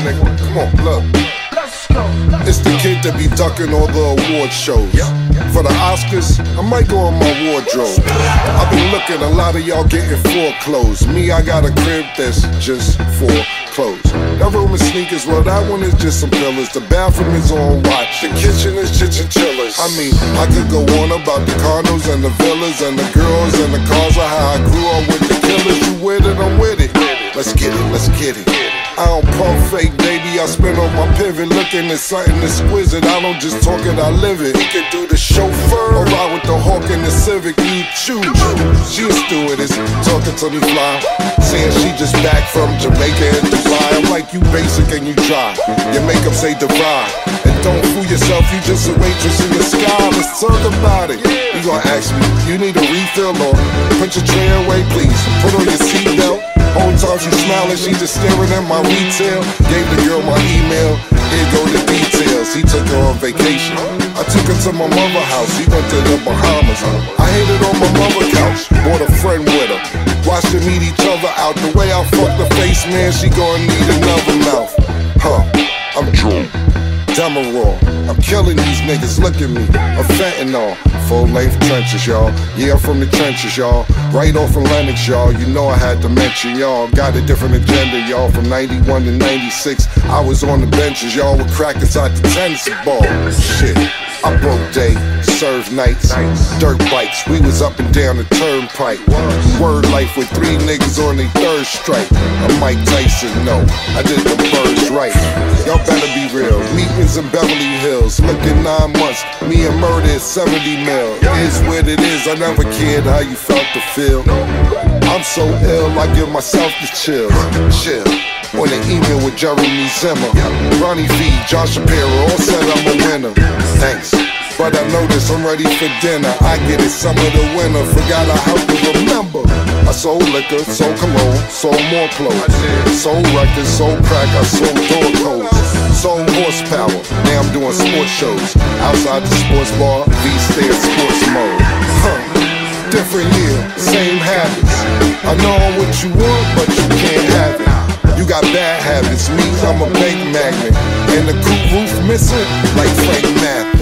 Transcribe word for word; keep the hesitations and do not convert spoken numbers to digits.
nigga. Come on, look. It's the kid that be ducking all the award shows. For the Oscars, I might go on my wardrobe. I've been looking, a lot of y'all getting foreclosed. Me, I got a crib that's just for clothes. That room is sneakers, well that one is just some pillars. The bathroom is on watch, the kitchen is chinchillas. I mean, I could go on about the condos and the villas and the girls and the cars, or how I grew up with the killers. You with it, I'm with it. Let's get it, let's get it. I don't pump fake, baby, I spin on my pivot, looking at something exquisite. I don't just talk it, I live it. He can do the chauffeur, or ride with the Hawk in the Civic, you choose. She a stewardess, talking to me fly, saying she just back from Jamaica and Dubai. I'm like, you basic and you dry, your makeup say divide. And don't fool yourself, you just a waitress in the sky. Let's talk about it. You gonna ask me, you need a refill, or put your tray away, please. Put on your seatbelt. Whole time she smiling, she just staring at my retail. Gave the girl my email, here go the details. He took her on vacation, I took her to my mother's house. He went to the Bahamas. I hid it on my mother's couch, brought a friend with her. Watched them meet each other out. The way I fucked the face, man, she gon' need another mouth. Huh, I'm drunk, Demerol. I'm killing these niggas, look at me, I'm fentanyl. Full length trenches, y'all. Yeah, I'm from the trenches, y'all. Right off of Lennox, y'all. You know I had to mention y'all. Got a different agenda, y'all. From ninety-one to ninety-six, I was on the benches, y'all, with crackers out the tennis ball. Shit, I broke day, served nights, dirt bikes. We was up and down the turnpike. Word life with three niggas on their third strike. I'm Mike Tyson, no, I did the birds right. Y'all better be real. Meetings in Beverly Hills, looking nine months. Me and Murder is seventy mil. Is what it is, I never cared how you felt to feel. I'm so ill, I give myself the chills. Chill, on an email with Jeremy Zimmer, Ronnie V, Josh Shapiro, all said I'm a winner. Thanks, but I notice I'm ready for dinner. I get it, some of the winter, forgot I have to remember. I sold liquor, sold cologne, sold more clothes. Sold records, sold crack, I sold door codes. Sold horsepower, now I'm doing sports shows. Outside the sports bar, these stay in sports mode. Huh, different year, same habits. I know what you want, but you can't have it. You got bad habits, me, I'm a bank magnet. And the cool roof missing, like Frank Math.